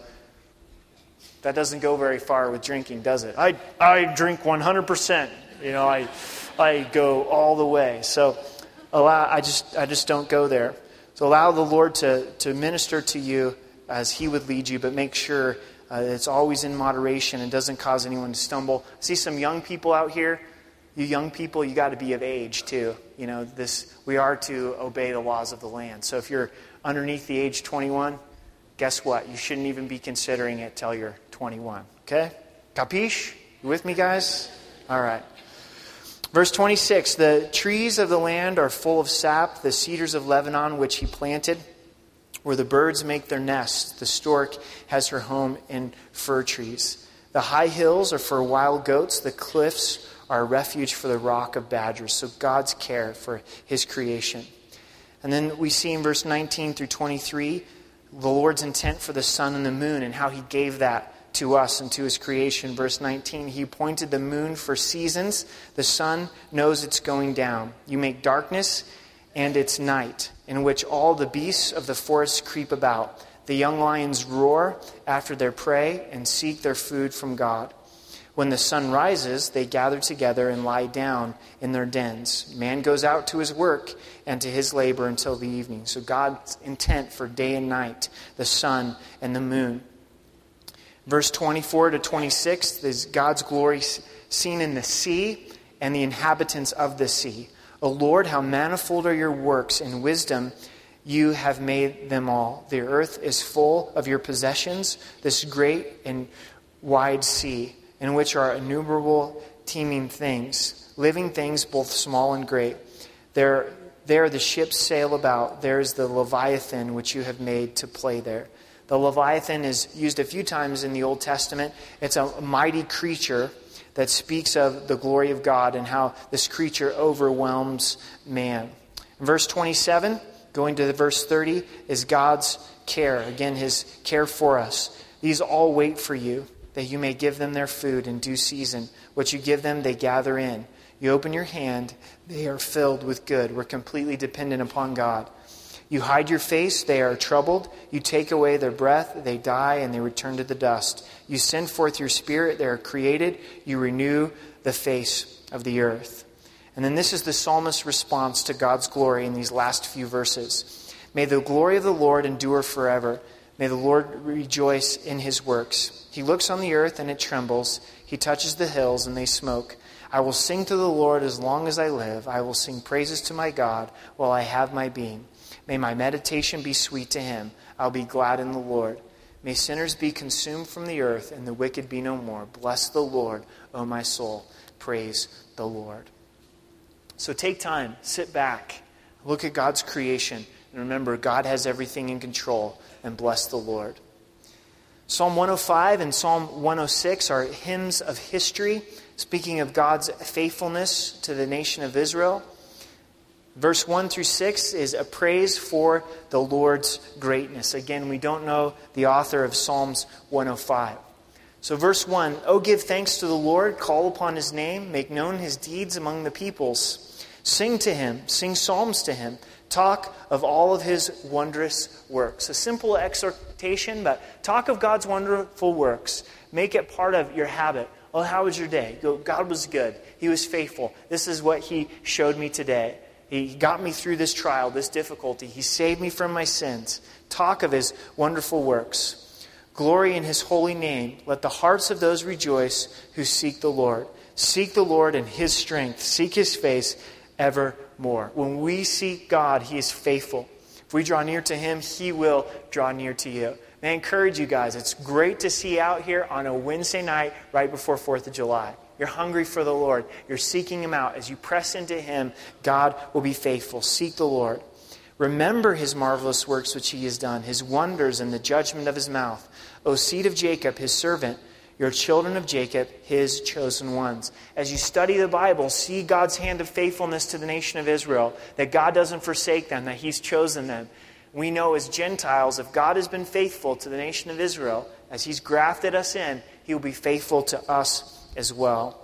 that doesn't go very far with drinking, does it? I drink 100%. You know, I go all the way. So I just don't go there. So allow the Lord to minister to you as he would lead you, but make sure it's always in moderation and doesn't cause anyone to stumble. I see some young people out here. You young people, you got to be of age too. You know, we are to obey the laws of the land. So if you're underneath the age 21, guess what? You shouldn't even be considering it till you're 21. Okay? Capiche? You with me, guys? All right. Verse 26, the trees of the land are full of sap, the cedars of Lebanon which he planted, where the birds make their nests. The stork has her home in fir trees. The high hills are for wild goats. The cliffs are a refuge for the rock of badgers. So God's care for his creation. And then we see in verse 19 through 23, the Lord's intent for the sun and the moon and how he gave that to us and to his creation. Verse 19, he appointed the moon for seasons. The sun knows it's going down. You make darkness and it's night, in which all the beasts of the forest creep about. The young lions roar after their prey and seek their food from God. When the sun rises, they gather together and lie down in their dens. Man goes out to his work and to his labor until the evening. So God's intent for day and night, the sun and the moon. Verse 24 to 26 is God's glory seen in the sea and the inhabitants of the sea. O Lord, how manifold are your works. In wisdom you have made them all. The earth is full of your possessions, this great and wide sea, in which are innumerable teeming things, living things both small and great. There the ships sail about. There is the Leviathan which you have made to play there. The Leviathan is used a few times in the Old Testament. It's a mighty creature that speaks of the glory of God and how this creature overwhelms man. In verse 27, going to verse 30, is God's care. Again, his care for us. These all wait for you, that you may give them their food in due season. What you give them, they gather in. You open your hand, they are filled with good. We're completely dependent upon God. You hide your face, they are troubled. You take away their breath, they die, and they return to the dust. You send forth your spirit, they are created. You renew the face of the earth. And then this is the psalmist's response to God's glory in these last few verses. May the glory of the Lord endure forever. May the Lord rejoice in his works. He looks on the earth and it trembles. He touches the hills and they smoke. I will sing to the Lord as long as I live. I will sing praises to my God while I have my being. May my meditation be sweet to him. I'll be glad in the Lord. May sinners be consumed from the earth and the wicked be no more. Bless the Lord, O my soul. Praise the Lord. So take time, sit back, look at God's creation, and remember God has everything in control, and bless the Lord. Psalm 105 and Psalm 106 are hymns of history, speaking of God's faithfulness to the nation of Israel. Verse 1 through 6 is a praise for the Lord's greatness. Again, we don't know the author of Psalms 105. So verse 1, O give thanks to the Lord, call upon his name, make known his deeds among the peoples. Sing to him, sing psalms to him, talk of all of his wondrous works. A simple exhortation, but talk of God's wonderful works. Make it part of your habit. Oh, how was your day? Go, God was good. He was faithful. This is what he showed me today. He got me through this trial, this difficulty. He saved me from my sins. Talk of his wonderful works. Glory in his holy name. Let the hearts of those rejoice who seek the Lord. Seek the Lord in his strength. Seek his face evermore. When we seek God, he is faithful. If we draw near to him, he will draw near to you. May I encourage you guys, it's great to see you out here on a Wednesday night right before 4th of July. You're hungry for the Lord. You're seeking him out. As you press into him, God will be faithful. Seek the Lord. Remember his marvelous works which he has done, his wonders and the judgment of his mouth. O seed of Jacob, his servant, your children of Jacob, his chosen ones. As you study the Bible, see God's hand of faithfulness to the nation of Israel, that God doesn't forsake them, that he's chosen them. We know as Gentiles, if God has been faithful to the nation of Israel, as he's grafted us in, he will be faithful to us as well.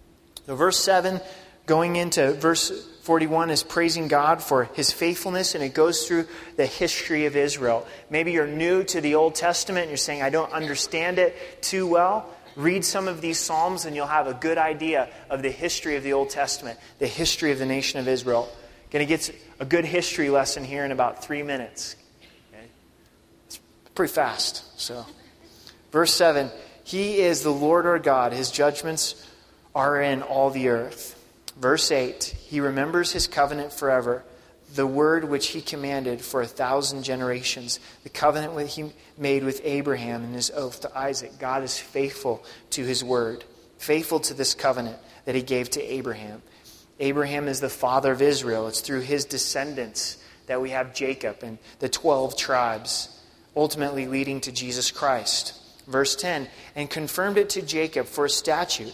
So verse 7, going into verse 41, is praising God for his faithfulness, and it goes through the history of Israel. Maybe you're new to the Old Testament and you're saying, I don't understand it too well. Read some of these Psalms and you'll have a good idea of the history of the Old Testament, the history of the nation of Israel. Going to get a good history lesson here in about 3 minutes. Okay? It's pretty fast. So, verse 7, he is the Lord our God. His judgments are in all the earth. Verse 8, he remembers his covenant forever, the word which he commanded for 1,000 generations, the covenant which he made with Abraham and his oath to Isaac. God is faithful to his word, faithful to this covenant that he gave to Abraham. Abraham is the father of Israel. It's through his descendants that we have Jacob and the 12 tribes, ultimately leading to Jesus Christ. Verse 10, and confirmed it to Jacob for a statute,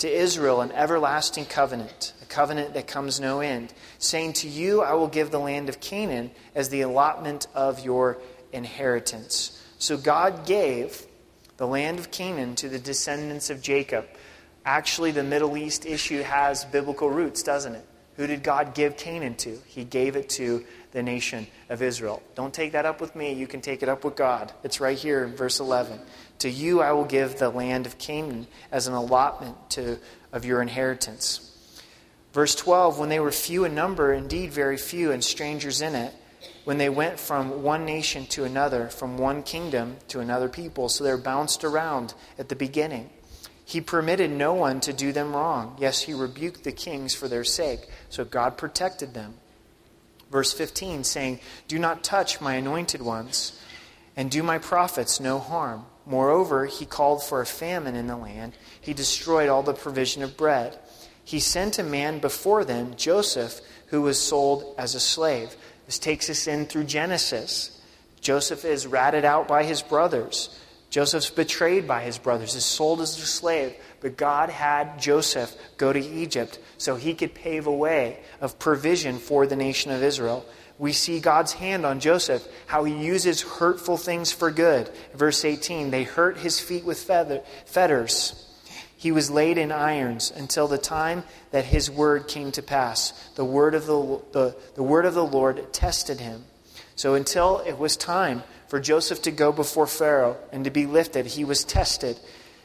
to Israel an everlasting covenant, a covenant that comes no end, saying, to you I will give the land of Canaan as the allotment of your inheritance. So God gave the land of Canaan to the descendants of Jacob. Actually, the Middle East issue has biblical roots, doesn't it? Who did God give Canaan to? He gave it to the nation of Israel. Don't take that up with me. You can take it up with God. It's right here in verse 11. To you I will give the land of Canaan as an allotment of your inheritance. Verse 12, when they were few in number, indeed very few, and strangers in it, when they went from one nation to another, from one kingdom to another people, so they're bounced around at the beginning. He permitted no one to do them wrong. Yes, he rebuked the kings for their sake, so God protected them. Verse 15, saying, do not touch my anointed ones, and do my prophets no harm. Moreover, he called for a famine in the land. He destroyed all the provision of bread. He sent a man before them, Joseph, who was sold as a slave. This takes us in through Genesis. Joseph is ratted out by his brothers. Joseph's betrayed by his brothers, is sold as a slave. But God had Joseph go to Egypt so he could pave a way of provision for the nation of Israel. We see God's hand on Joseph, how he uses hurtful things for good. Verse 18, they hurt his feet with fetters. He was laid in irons until the time that his word came to pass. The word of the Lord tested him. So until it was time for Joseph to go before Pharaoh and to be lifted, he was tested.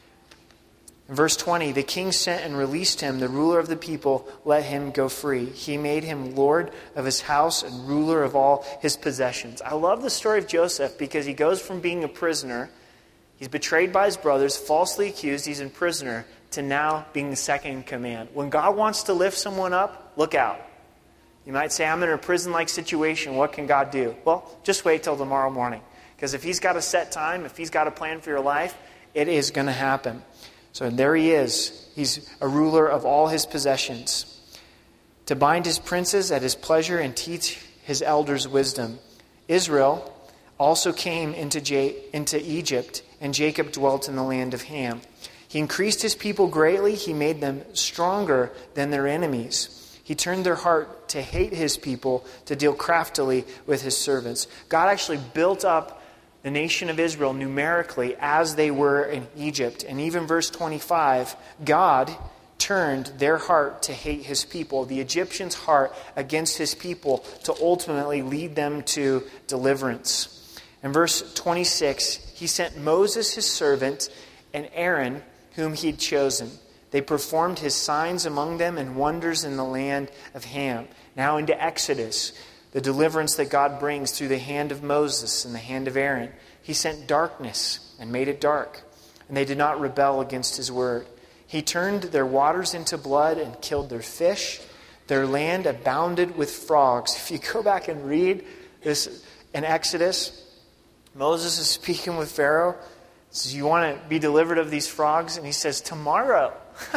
In verse 20, the king sent and released him. The ruler of the people let him go free. He made him lord of his house and ruler of all his possessions. I love the story of Joseph because he goes from being a prisoner, he's betrayed by his brothers, falsely accused, he's in prisoner, to now being the second in command. When God wants to lift someone up, look out. You might say, I'm in a prison-like situation. What can God do? Well, just wait till tomorrow morning. Because if he's got a set time, if he's got a plan for your life, it is going to happen. So there he is. He's a ruler of all his possessions. To bind his princes at his pleasure and teach his elders wisdom. Israel also came into Egypt, and Jacob dwelt in the land of Ham. He increased his people greatly. He made them stronger than their enemies. He turned their heart to hate his people, to deal craftily with his servants. God actually built up the nation of Israel numerically as they were in Egypt. And even verse 25, God turned their heart to hate his people, the Egyptians' heart against his people, to ultimately lead them to deliverance. In verse 26, he sent Moses his servant and Aaron whom he had chosen. They performed his signs among them and wonders in the land of Ham. Now into Exodus, the deliverance that God brings through the hand of Moses and the hand of Aaron. He sent darkness and made it dark, and they did not rebel against his word. He turned their waters into blood and killed their fish. Their land abounded with frogs. If you go back and read this in Exodus, Moses is speaking with Pharaoh. He says, you want to be delivered of these frogs? And he says, tomorrow.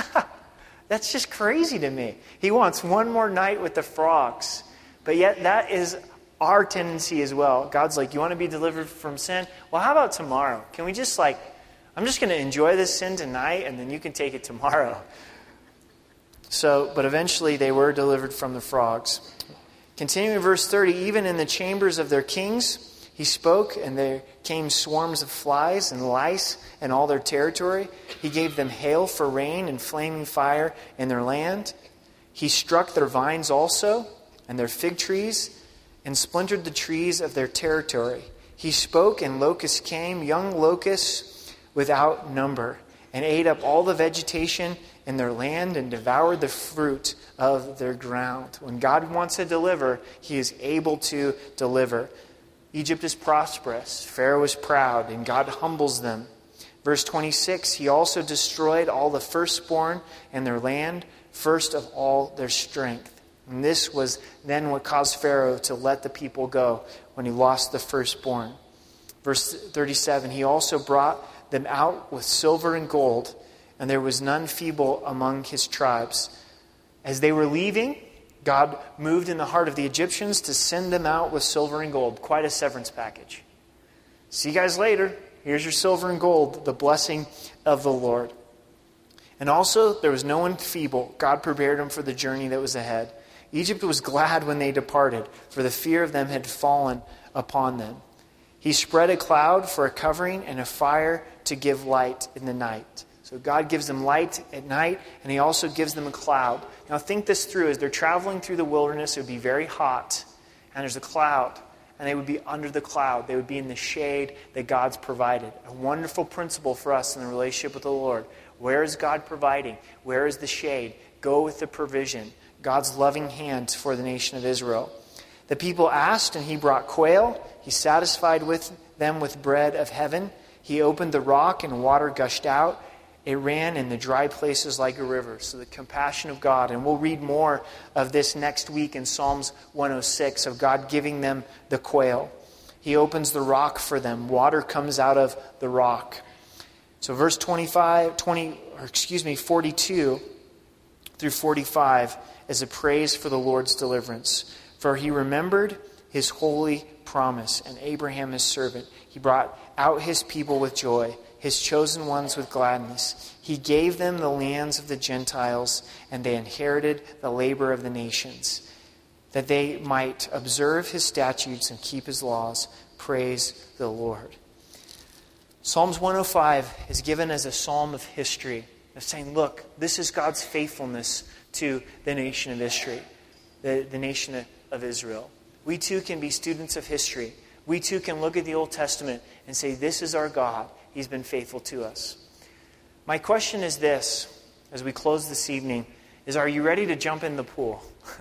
That's just crazy to me. He wants one more night with the frogs. But yet that is our tendency as well. God's like, you want to be delivered from sin? Well, how about tomorrow? Can we just I'm just going to enjoy this sin tonight and then you can take it tomorrow. But eventually they were delivered from the frogs. Continuing verse 30, even in the chambers of their kings, he spoke, and there came swarms of flies and lice in all their territory. He gave them hail for rain and flaming fire in their land. He struck their vines also, and their fig trees, and splintered the trees of their territory. He spoke, and locusts came, young locusts without number, and ate up all the vegetation in their land and devoured the fruit of their ground. When God wants to deliver, he is able to deliver. Egypt is prosperous, Pharaoh is proud, and God humbles them. Verse 26, he also destroyed all the firstborn in their land, first of all their strength. And this was then what caused Pharaoh to let the people go when he lost the firstborn. Verse 37, he also brought them out with silver and gold, and there was none feeble among his tribes. As they were leaving, God moved in the heart of the Egyptians to send them out with silver and gold. Quite a severance package. See you guys later. Here's your silver and gold, the blessing of the Lord. And also, there was no one feeble. God prepared them for the journey that was ahead. Egypt was glad when they departed, for the fear of them had fallen upon them. He spread a cloud for a covering and a fire to give light in the night. So God gives them light at night, and he also gives them a cloud. Now think this through. As they're traveling through the wilderness, it would be very hot, and there's a cloud, and they would be under the cloud. They would be in the shade that God's provided. A wonderful principle for us in the relationship with the Lord. Where is God providing? Where is the shade? Go with the provision. God's loving hand for the nation of Israel. The people asked, and he brought quail. He satisfied them with bread of heaven. He opened the rock, and water gushed out. It ran in the dry places like a river. So the compassion of God. And we'll read more of this next week in Psalms 106, of God giving them the quail. He opens the rock for them. Water comes out of the rock. So verse 42 through 45 is a praise for the Lord's deliverance. For he remembered his holy promise, and Abraham his servant. He brought out his people with joy, his chosen ones with gladness. He gave them the lands of the Gentiles, and they inherited the labor of the nations, that they might observe his statutes and keep his laws. Praise the Lord. Psalms 105 is given as a psalm of history, of saying, look, this is God's faithfulness to the nation of Israel, the nation of Israel. We too can be students of history. We too can look at the Old Testament and say, this is our God. He's been faithful to us. My question is this, as we close this evening, is are you ready to jump in the pool?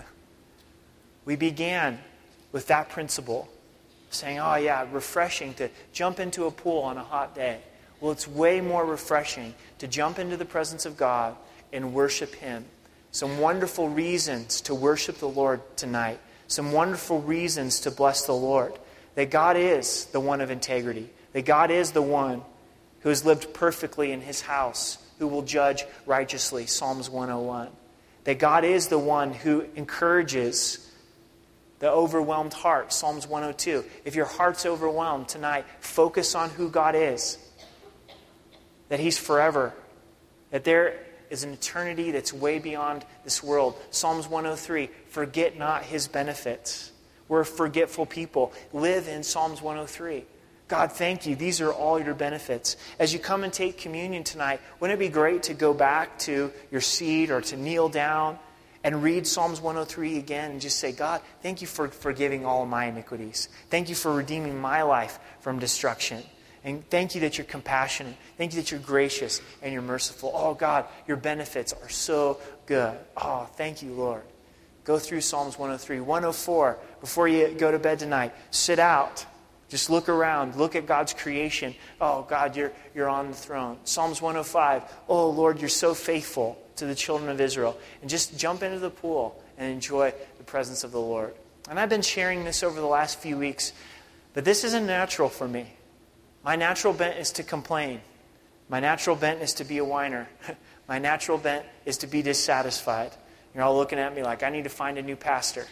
We began with that principle, saying, oh yeah, refreshing to jump into a pool on a hot day. Well, it's way more refreshing to jump into the presence of God and worship him. Some wonderful reasons to worship the Lord tonight. Some wonderful reasons to bless the Lord. That God is the one of integrity. That God is the one who has lived perfectly in his house, who will judge righteously, Psalms 101. That God is the one who encourages the overwhelmed heart, Psalms 102. If your heart's overwhelmed tonight, focus on who God is. That he's forever. That there is an eternity that's way beyond this world. Psalms 103, forget not his benefits. We're a forgetful people. Live in Psalms 103. God, thank you. These are all your benefits. As you come and take communion tonight, wouldn't it be great to go back to your seat or to kneel down and read Psalms 103 again and just say, God, thank you for forgiving all of my iniquities. Thank you for redeeming my life from destruction. And thank you that you're compassionate. Thank you that you're gracious and you're merciful. Oh, God, your benefits are so good. Oh, thank you, Lord. Go through Psalms 103. 104, before you go to bed tonight, sit out. Just look around. Look at God's creation. Oh, God, you're on the throne. Psalms 105, oh, Lord, you're so faithful to the children of Israel. And just jump into the pool and enjoy the presence of the Lord. And I've been sharing this over the last few weeks, but this isn't natural for me. My natural bent is to complain. My natural bent is to be a whiner. My natural bent is to be dissatisfied. You're all looking at me like, I need to find a new pastor.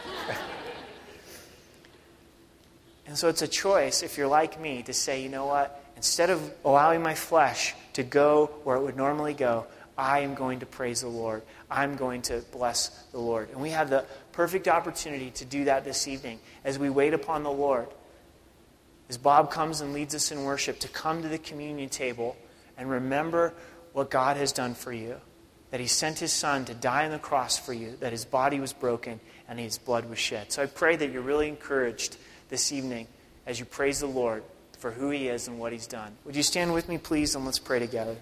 And so it's a choice, if you're like me, to say, you know what? Instead of allowing my flesh to go where it would normally go, I am going to praise the Lord. I'm going to bless the Lord. And we have the perfect opportunity to do that this evening as we wait upon the Lord. As Bob comes and leads us in worship, to come to the communion table and remember what God has done for you. That he sent his son to die on the cross for you. That his body was broken and his blood was shed. So I pray that you're really encouraged this evening as you praise the Lord for who he is and what he's done. Would you stand with me, please, and let's pray together.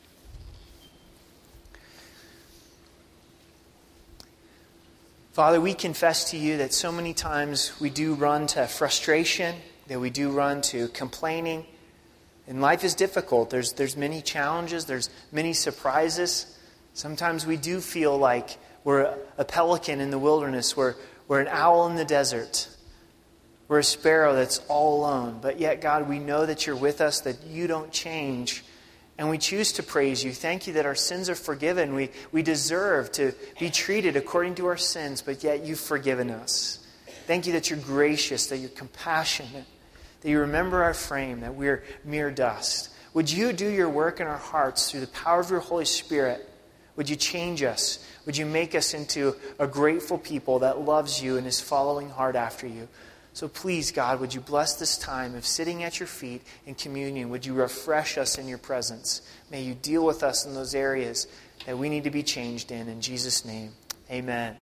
Father, we confess to you that so many times we do run to frustration, that we do run to complaining. And life is difficult. There's many challenges. There's many surprises. Sometimes we do feel like we're a pelican in the wilderness. We're an owl in the desert. We're a sparrow that's all alone. But yet, God, we know that you're with us, that you don't change. And we choose to praise you. Thank you that our sins are forgiven. We deserve to be treated according to our sins, but yet you've forgiven us. Thank you that you're gracious, that you're compassionate, that you remember our frame, that we're mere dust. Would you do your work in our hearts through the power of your Holy Spirit? Would you change us? Would you make us into a grateful people that loves you and is following hard after you? So please, God, would you bless this time of sitting at your feet in communion? Would you refresh us in your presence? May you deal with us in those areas that we need to be changed in. In Jesus' name, amen.